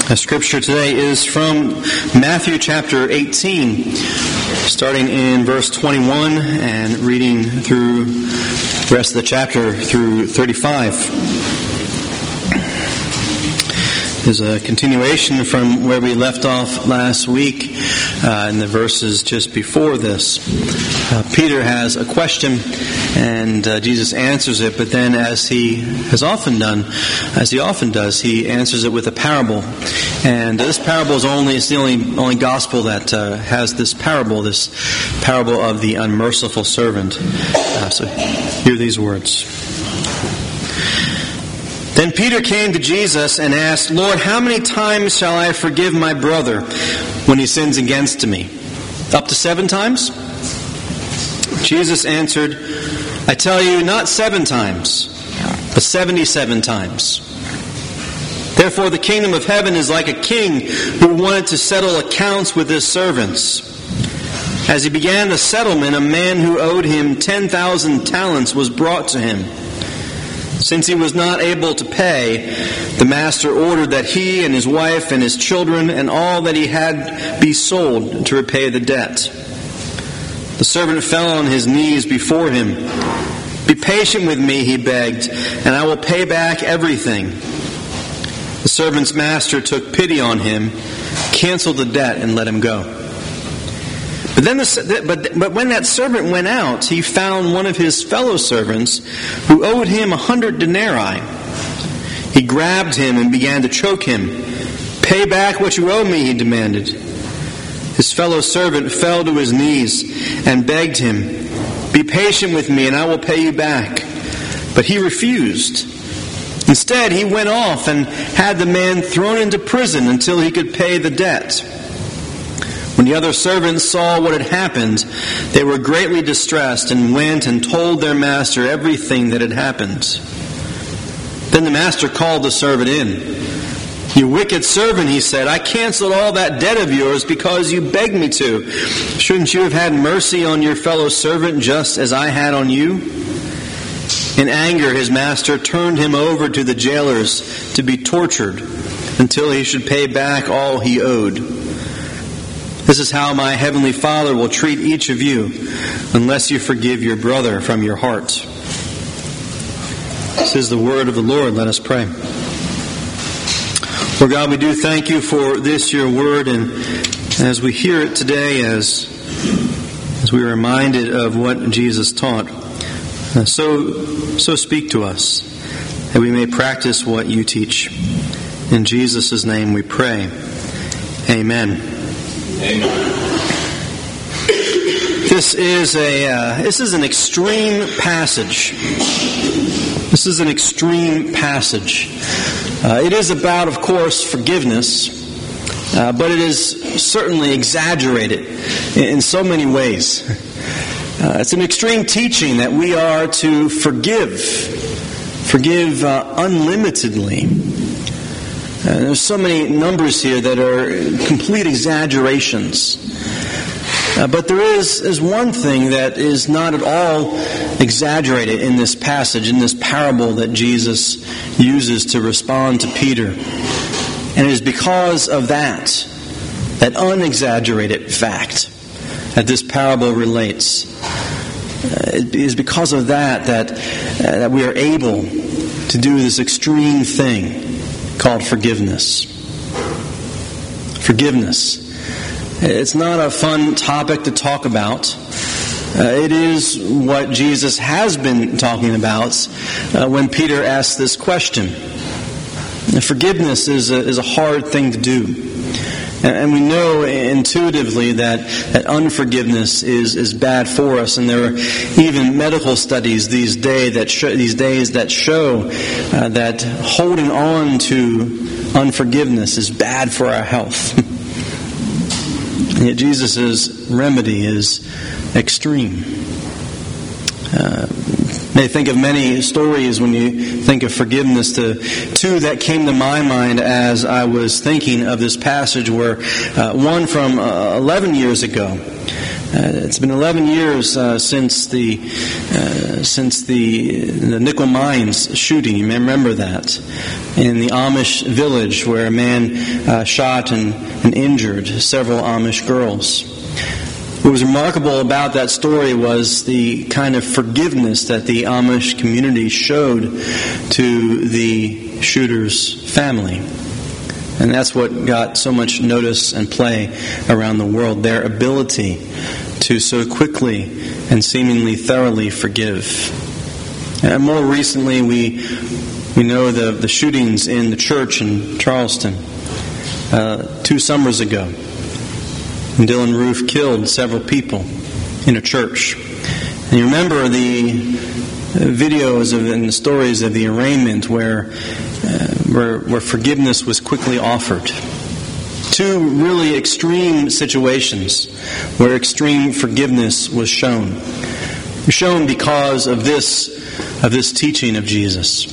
The scripture today is from Matthew chapter 18, starting in verse 21 and reading through the rest of the chapter through 35. There's a continuation from where we left off last week in the verses just before this. Peter has a question and Jesus answers it, but then as he often does, he answers it with a parable. And this parable is the only gospel that has this parable of the unmerciful servant. So hear these words. Then Peter came to Jesus and asked, "Lord, how many times shall I forgive my brother when he sins against me? Up to 7 times?" Jesus answered, "I tell you, not 7 times, but 77 times. Therefore the kingdom of heaven is like a king who wanted to settle accounts with his servants. As he began the settlement, a man who owed him 10,000 talents was brought to him. Since he was not able to pay, the master ordered that he and his wife and his children and all that he had be sold to repay the debt. The servant fell on his knees before him. 'Be patient with me,' he begged, 'and I will pay back everything.' The servant's master took pity on him, canceled the debt, and let him go. But when that servant went out, he found one of his fellow servants who owed him 100 denarii. He grabbed him and began to choke him. 'Pay back what you owe me,' he demanded. His fellow servant fell to his knees and begged him, 'Be patient with me and I will pay you back.' But he refused. Instead, he went off and had the man thrown into prison until he could pay the debt. When the other servants saw what had happened, they were greatly distressed and went and told their master everything that had happened. Then the master called the servant in. 'You wicked servant,' he said, 'I canceled all that debt of yours because you begged me to. Shouldn't you have had mercy on your fellow servant just as I had on you?' In anger, his master turned him over to the jailers to be tortured until he should pay back all he owed. This is how my heavenly Father will treat each of you unless you forgive your brother from your heart." This is the word of the Lord. Let us pray. Lord God, we do thank you for this, your word, and as we hear it today, as we are reminded of what Jesus taught, so speak to us, that we may practice what you teach. In Jesus' name we pray. Amen. Amen. This is an extreme passage. This is an extreme passage. It is about, of course, forgiveness, but it is certainly exaggerated in so many ways. It's an extreme teaching that we are to forgive unlimitedly. There's so many numbers here that are complete exaggerations. But there is one thing that is not at all exaggerated in this passage, in this parable that Jesus uses to respond to Peter. And it is because of that unexaggerated fact that this parable relates. It is because of that we are able to do this extreme thing called forgiveness. Forgiveness. It's not a fun topic to talk about. It is what Jesus has been talking about when Peter asked this question. Forgiveness is a hard thing to do. And we know intuitively that unforgiveness is bad for us, and there are even medical studies these days that show that holding on to unforgiveness is bad for our health. And yet Jesus' remedy is extreme. May think of many stories when you think of forgiveness. The two that came to my mind as I was thinking of this passage were one from 11 years ago. It's been 11 years since the nickel mines shooting. You may remember that in the Amish village where a man shot and injured several Amish girls. What was remarkable about that story was the kind of forgiveness that the Amish community showed to the shooter's family. And that's what got so much notice and play around the world, their ability to so quickly and seemingly thoroughly forgive. And more recently, we know the shootings in the church in Charleston 2 summers ago. And Dylan Roof killed several people in a church. And you remember the videos and the stories of the arraignment where forgiveness was quickly offered. 2 really extreme situations where extreme forgiveness was shown. It was shown because of this teaching of Jesus.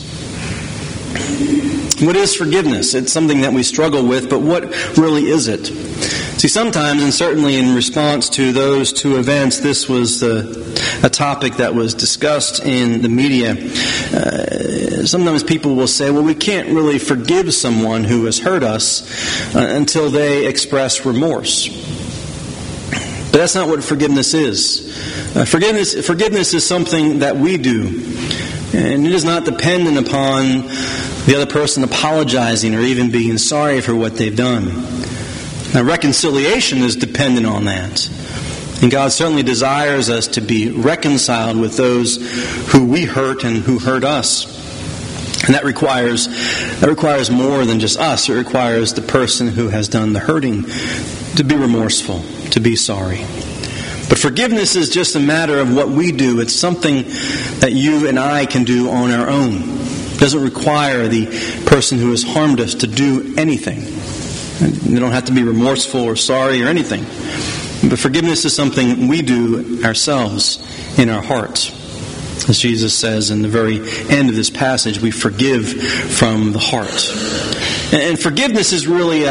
What is forgiveness? It's something that we struggle with, but what really is it? See, sometimes, and certainly in response to those 2 events, this was a topic that was discussed in the media. Sometimes people will say, well, we can't really forgive someone who has hurt us until they express remorse. But that's not what forgiveness is. Forgiveness is something that we do. And it is not dependent upon the other person apologizing or even being sorry for what they've done. Now, reconciliation is dependent on that. And God certainly desires us to be reconciled with those who we hurt and who hurt us. And that requires more than just us. It requires the person who has done the hurting to be remorseful, to be sorry. But forgiveness is just a matter of what we do. It's something that you and I can do on our own. It doesn't require the person who has harmed us to do anything. They don't have to be remorseful or sorry or anything. But forgiveness is something we do ourselves in our hearts. As Jesus says in the very end of this passage, we forgive from the heart. And forgiveness is really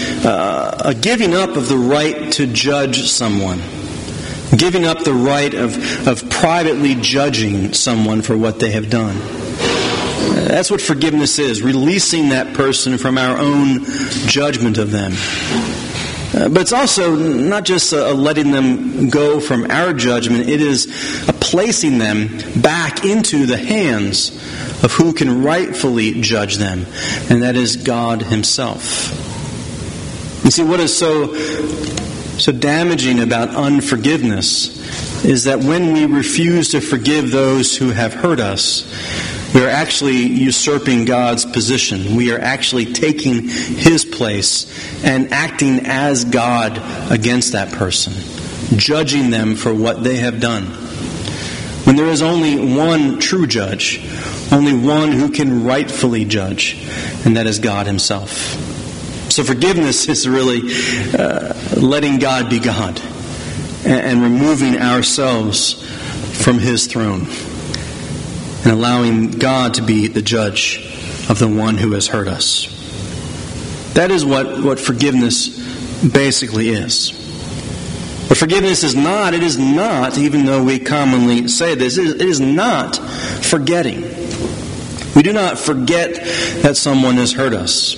a giving up of the right to judge someone. Giving up the right of privately judging someone for what they have done. That's what forgiveness is, releasing that person from our own judgment of them. But it's also not just letting them go from our judgment, it is placing them back into the hands of who can rightfully judge them, and that is God Himself. You see, what is so damaging about unforgiveness is that when we refuse to forgive those who have hurt us, we are actually usurping God's position. We are actually taking His place and acting as God against that person, judging them for what they have done. When there is only one true judge, only one who can rightfully judge, and that is God Himself. So forgiveness is really letting God be God and removing ourselves from His throne and allowing God to be the judge of the one who has hurt us. That is what forgiveness basically is. But forgiveness is not, even though we commonly say this, it is not forgetting. We do not forget that someone has hurt us.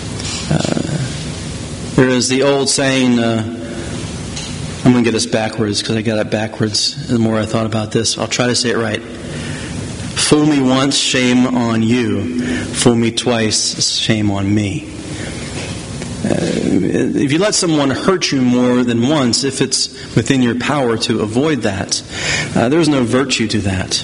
There is the old saying, I'm going to get this backwards because I got it backwards the more I thought about this. I'll try to say it right. Fool me once, shame on you. Fool me twice, shame on me. If you let someone hurt you more than once, if it's within your power to avoid that, there's no virtue to that.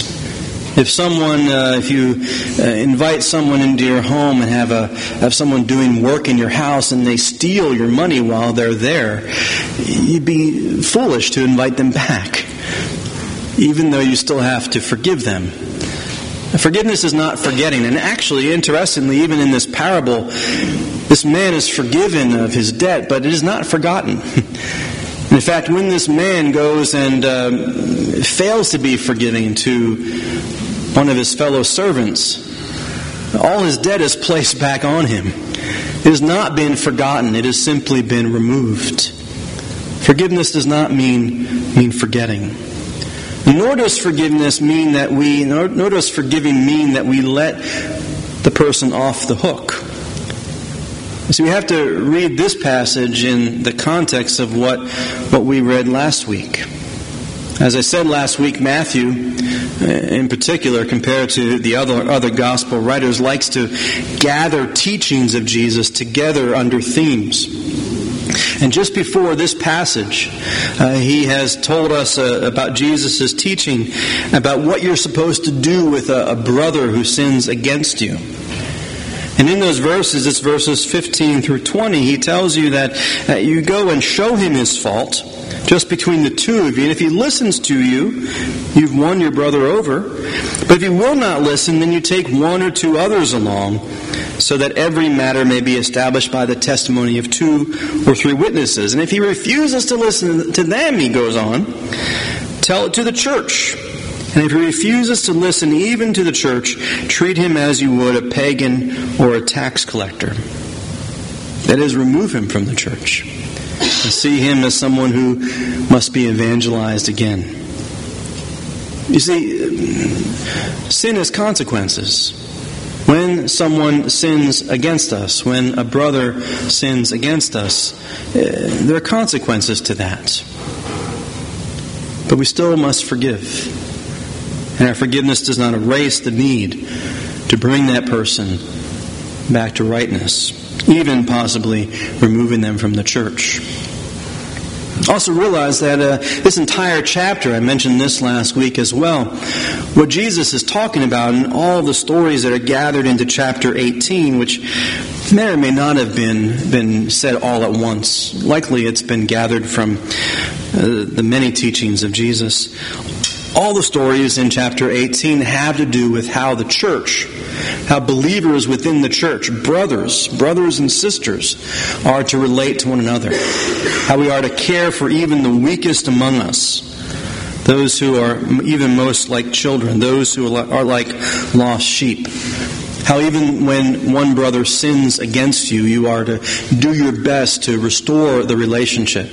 If you invite someone into your home and have someone doing work in your house and they steal your money while they're there, you'd be foolish to invite them back, even though you still have to forgive them. Forgiveness is not forgetting. And actually, interestingly, even in this parable, this man is forgiven of his debt, but it is not forgotten. In fact, when this man goes and fails to be forgiving to one of his fellow servants, all his debt is placed back on him. It has not been forgotten. It has simply been removed. Forgiveness does not mean forgetting. Nor does forgiving mean that we let the person off the hook. So we have to read this passage in the context of what we read last week. As I said last week, Matthew, in particular, compared to the other gospel writers, likes to gather teachings of Jesus together under themes. And just before this passage, he has told us about Jesus' teaching about what you're supposed to do with a brother who sins against you. And in those verses, it's verses 15 through 20, he tells you that you go and show him his fault just between the two of you. And if he listens to you, you've won your brother over. But if he will not listen, then you take one or two others along, so that every matter may be established by the testimony of 2 or 3 witnesses. And if he refuses to listen to them, he goes on, tell it to the church. And if he refuses to listen even to the church, treat him as you would a pagan or a tax collector. That is, remove him from the church and see him as someone who must be evangelized again. You see, sin has consequences. When someone sins against us, when a brother sins against us, there are consequences to that. But we still must forgive. And our forgiveness does not erase the need to bring that person back to rightness, even possibly removing them from the church. Also realize that this entire chapter, I mentioned this last week as well, what Jesus is talking about in all the stories that are gathered into chapter 18, which may or may not have been said all at once. Likely it's been gathered from the many teachings of Jesus. All the stories in chapter 18 have to do with how the church, how believers within the church, brothers and sisters, are to relate to one another. How we are to care for even the weakest among us. Those who are even most like children. Those who are like lost sheep. How even when one brother sins against you, you are to do your best to restore the relationship.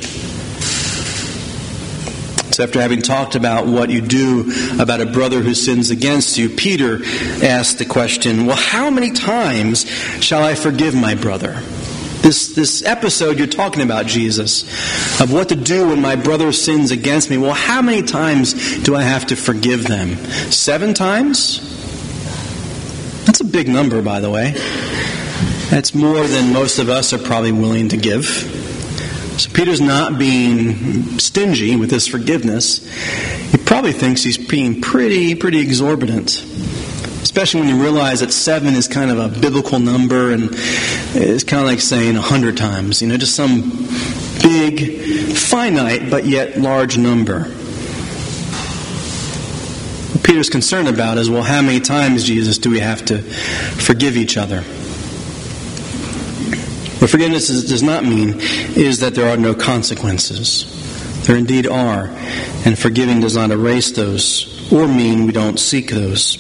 So after having talked about what you do about a brother who sins against you, Peter asked the question, well, how many times shall I forgive my brother? This episode you're talking about, Jesus, of what to do when my brother sins against me. Well, how many times do I have to forgive them? 7 times? That's a big number, by the way. That's more than most of us are probably willing to give. So Peter's not being stingy with his forgiveness. He probably thinks he's being pretty exorbitant. Especially when you realize that 7 is kind of a biblical number, and it's kind of like saying 100 times. You know, just some big, finite, but yet large number. What Peter's concerned about is, well, how many times, Jesus, do we have to forgive each other? What forgiveness does not mean is that there are no consequences. There indeed are. And forgiving does not erase those or mean we don't seek those.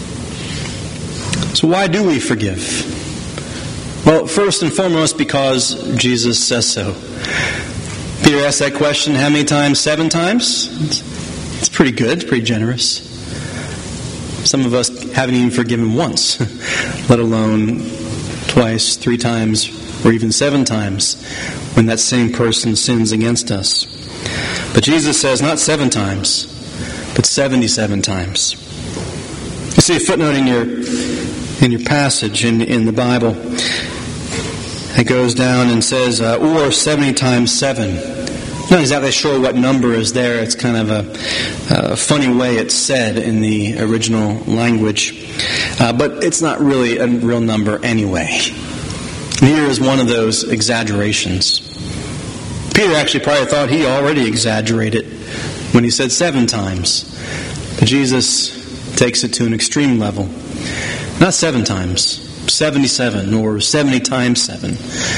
So why do we forgive? Well, first and foremost, because Jesus says so. Peter asked that question how many times? 7 times? It's pretty good. It's pretty generous. Some of us haven't even forgiven once, let alone twice, 3 times, or even 7 times when that same person sins against us. But Jesus says not 7 times, but 77 times. You see a footnote in your passage in the Bible. It goes down and says, or 70 times 7. Not exactly sure what number is there. It's kind of a funny way it's said in the original language. But it's not really a real number anyway. Here is one of those exaggerations. Peter actually probably thought he already exaggerated when he said 7 times. But Jesus takes it to an extreme level. Not 7 times, 77 or 70 times 7.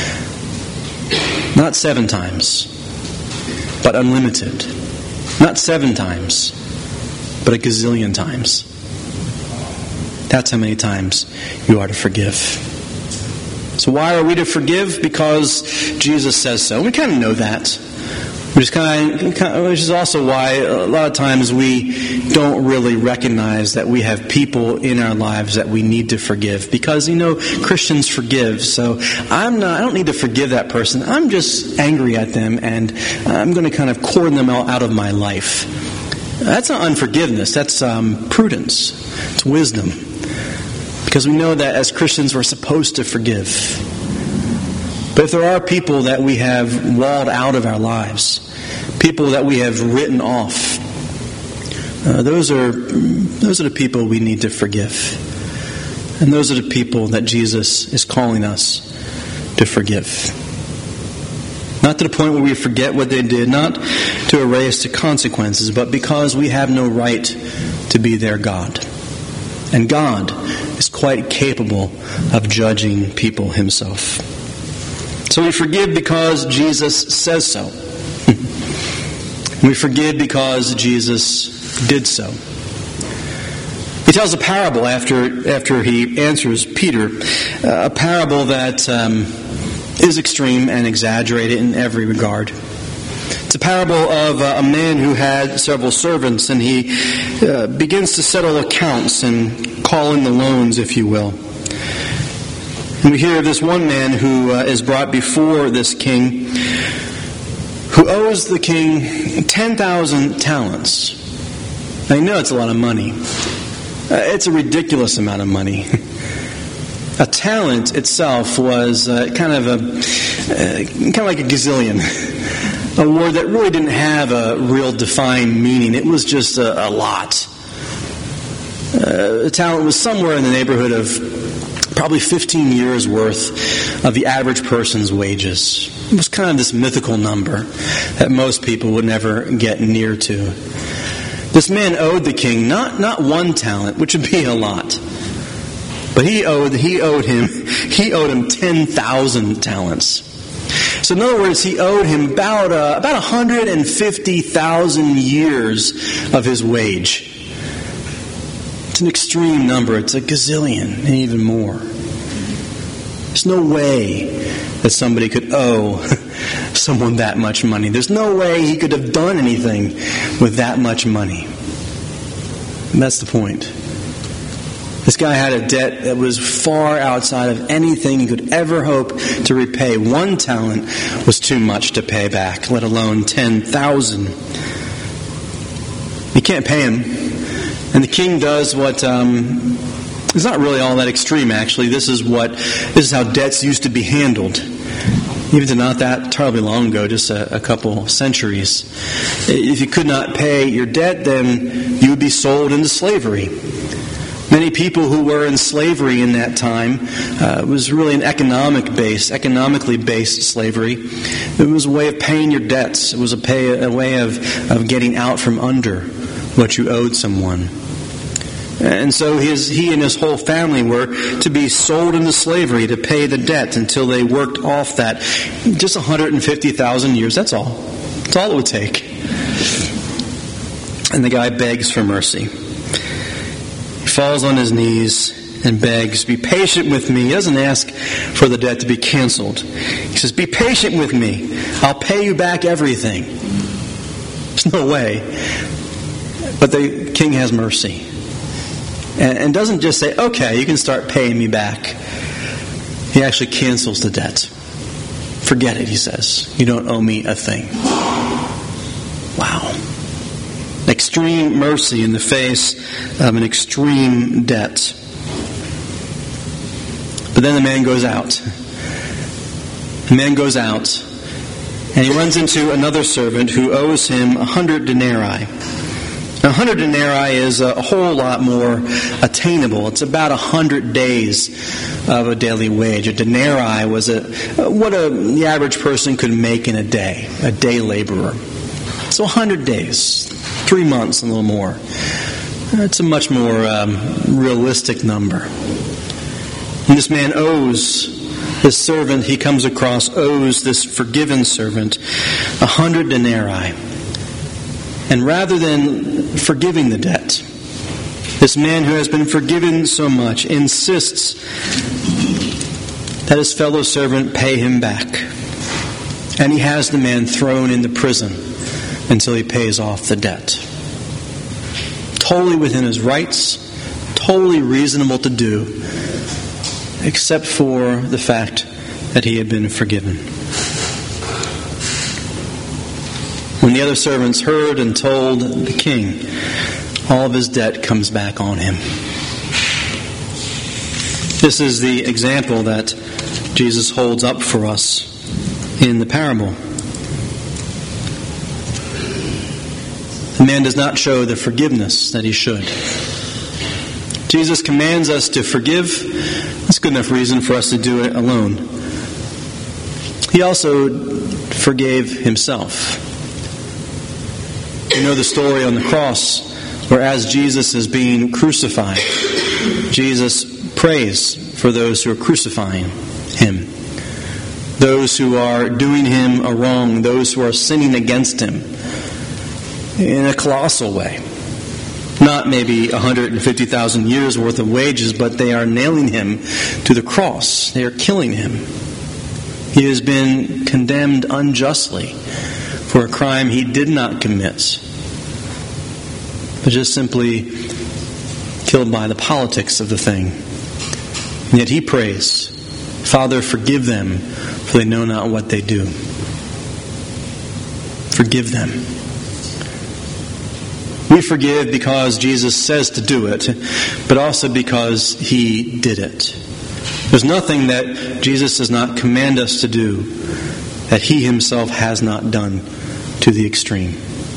Not 7 times, but unlimited. Not 7 times, but a gazillion times. That's how many times you are to forgive. So why are we to forgive? Because Jesus says so. We kind of know that. Which is also why a lot of times we don't really recognize that we have people in our lives that we need to forgive. Because, Christians forgive. So I don't need to forgive that person. I'm just angry at them, and I'm going to kind of cordon them out of my life. That's not unforgiveness. That's prudence. It's wisdom. Because we know that as Christians we're supposed to forgive. But if there are people that we have walled out of our lives, people that we have written off, those are the people we need to forgive. And those are the people that Jesus is calling us to forgive. Not to the point where we forget what they did, not to erase the consequences, but because we have no right to be their God. And God is quite capable of judging people himself. So we forgive because Jesus says so. We forgive because Jesus did so. He tells a parable after he answers Peter, a parable that is extreme and exaggerated in every regard. It's a parable of a man who had several servants, and he begins to settle accounts and call in the loans, if you will. And we hear of this one man who is brought before this king, who owes the king 10,000 talents. Now, you know it's a lot of money. It's a ridiculous amount of money. A talent itself was kind of like a gazillion. A word that really didn't have a real defined meaning. It was just a lot. A talent was somewhere in the neighborhood of probably 15 years worth of the average person's wages. It was kind of this mythical number that most people would never get near to. This man owed the king not one talent, which would be a lot, but he owed him 10,000 talents. So in other words, he owed him about 150,000 years of his wage. It's an extreme number. It's a gazillion and even more. There's no way that somebody could owe someone that much money. There's no way he could have done anything with that much money. And that's the point. This guy had a debt that was far outside of anything he could ever hope to repay. 1 talent was too much to pay back, let alone 10,000. You can't pay him. And the king does what is not really all that extreme, actually. This is how debts used to be handled. Even to not that terribly long ago, just a couple centuries. If you could not pay your debt, then you would be sold into slavery. Many people who were in slavery in that time, it was really an economically based slavery. It was a way of paying your debts. It was a way of getting out from under what you owed someone. And so he and his whole family were to be sold into slavery to pay the debt until they worked off that. Just 150,000 years, that's all. That's all it would take. And the guy begs for mercy. He falls on his knees and begs, "Be patient with me." He doesn't ask for the debt to be canceled. He says, "Be patient with me. I'll pay you back everything." There's no way. But the king has mercy. And doesn't just say, "Okay, you can start paying me back." He actually cancels the debt. "Forget it," he says. "You don't owe me a thing." Wow. Extreme mercy in the face of an extreme debt. But then the man goes out. The man goes out, and he runs into another servant who owes him 100 denarii. Now, 100 denarii is a whole lot more attainable. It's about 100 days of a daily wage. A denarii was the average person could make in a day laborer. So 100 days, 3 months, and a little more. It's a much more realistic number. And this man this servant he comes across owes this forgiven servant 100 denarii. And rather than forgiving the debt, this man who has been forgiven so much insists that his fellow servant pay him back. And he has the man thrown into prison until he pays off the debt. Totally within his rights, totally reasonable to do, except for the fact that he had been forgiven. When the other servants heard and told the king, all of his debt comes back on him. This is the example that Jesus holds up for us in the parable. The man does not show the forgiveness that he should. Jesus commands us to forgive. That's good enough reason for us to do it alone. He also forgave himself. You know the story on the cross where as Jesus is being crucified, Jesus prays for those who are crucifying him, those who are doing him a wrong, those who are sinning against him in a colossal way. Not maybe 150,000 years worth of wages, but they are nailing him to the cross. They are killing him. He has been condemned unjustly for a crime he did not commit, but just simply killed by the politics of the thing. And yet he prays, Father, forgive them, for they know not what they do. Forgive them. We forgive because Jesus says to do it, but also because he did it. There's nothing that Jesus does not command us to do that he himself has not done to the extreme.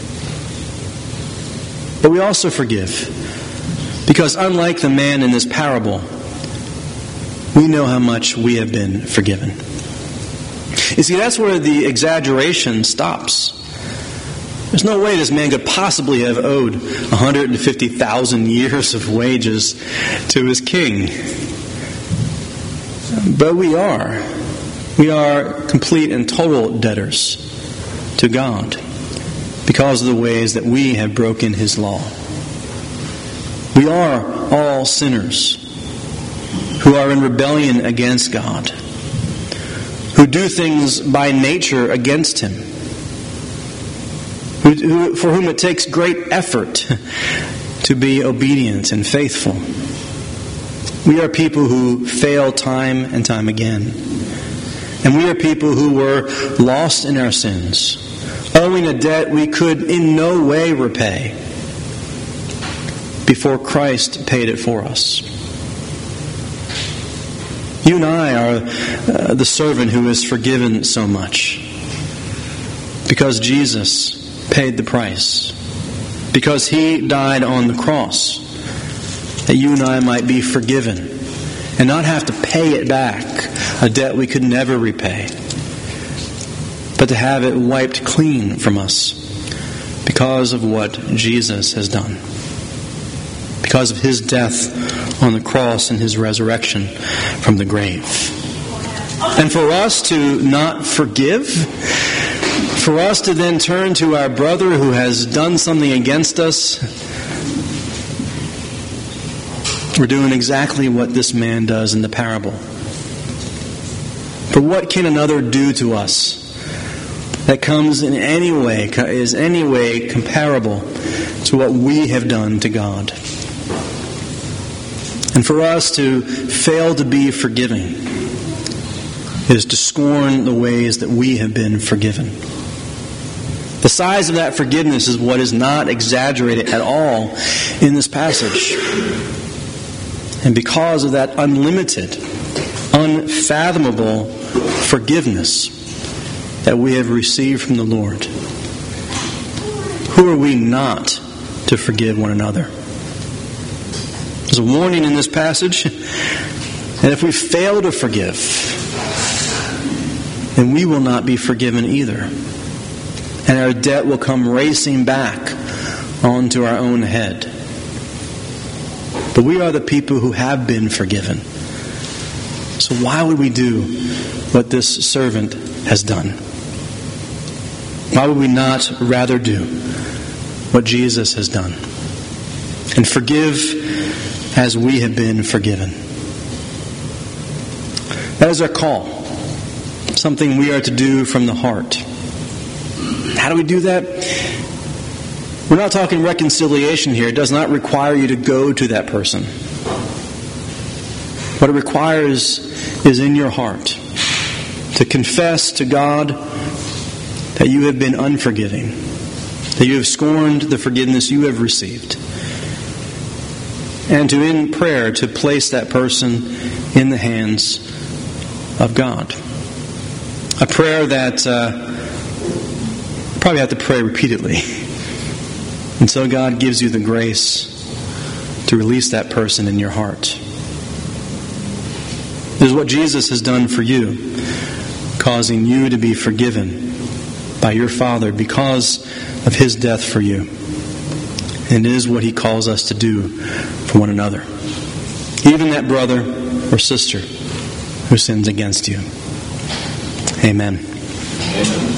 But we also forgive because unlike the man in this parable, we know how much we have been forgiven. You see, that's where the exaggeration stops. There's no way this man could possibly have owed 150,000 years of wages to his king. But we are. We are complete and total debtors to God because of the ways that we have broken his law. We are all sinners who are in rebellion against God, who do things by nature against him, for whom it takes great effort to be obedient and faithful. We are people who fail time and time again. And we are people who were lost in our sins, owing a debt we could in no way repay before Christ paid it for us. You and I are the servant who is forgiven so much because Jesus paid the price, because he died on the cross, that you and I might be forgiven and not have to pay it back, a debt we could never repay, but to have it wiped clean from us because of what Jesus has done, because of his death on the cross and his resurrection from the grave. And for us to not forgive, for us to then turn to our brother who has done something against us, we're doing exactly what this man does in the parable. But what can another do to us that comes in any way, is any way comparable to what we have done to God? And for us to fail to be forgiving is to scorn the ways that we have been forgiven. The size of that forgiveness is what is not exaggerated at all in this passage. And because of that unlimited, unfathomable forgiveness that we have received from the Lord, who are we not to forgive one another? There's a warning in this passage that if we fail to forgive, then we will not be forgiven either. And our debt will come racing back onto our own head. But we are the people who have been forgiven. So why would we do what this servant has done? Why would we not rather do what Jesus has done and forgive as we have been forgiven? That is our call. something we are to do from the heart. How do we do that? We're not talking reconciliation here. It does not require you to go to that person. What it requires is in your heart to confess to God that you have been unforgiving, that you have scorned the forgiveness you have received, and to, in prayer, to place that person in the hands of God. A prayer that you probably have to pray repeatedly until God gives you the grace to release that person in your heart. This is what Jesus has done for you, causing you to be forgiven by your Father because of His death for you. And it is what He calls us to do for one another. Even that brother or sister who sins against you. Amen.